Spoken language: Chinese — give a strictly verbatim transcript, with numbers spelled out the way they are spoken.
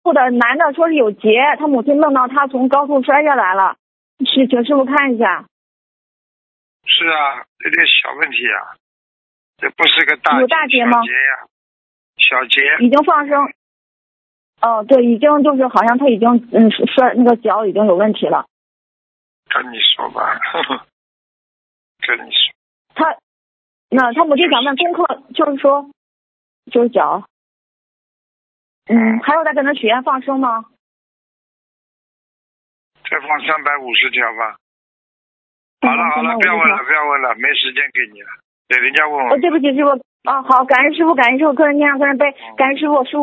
的男的说是有劫，他母亲梦到他从高处摔下来了，是请师傅看一下。 是啊，这点小问题啊，这不是个大劫， 有大劫吗？ 小劫呀、小劫。 已经放生。哦，对，已经就是好像他已经嗯摔那个脚已经有问题了。 跟你说吧，呵呵，跟你说。 他，那他母亲想问功课，就是说，就是脚。嗯，还要再跟他许愿放生吗？ 再放三百五十条吧。好了好了，不要问了不要问了，没时间给你了。对，人家问我。 哦，对不起师傅。啊，好，感恩师傅，感恩师傅，客人念上客人背，感恩师傅，师傅。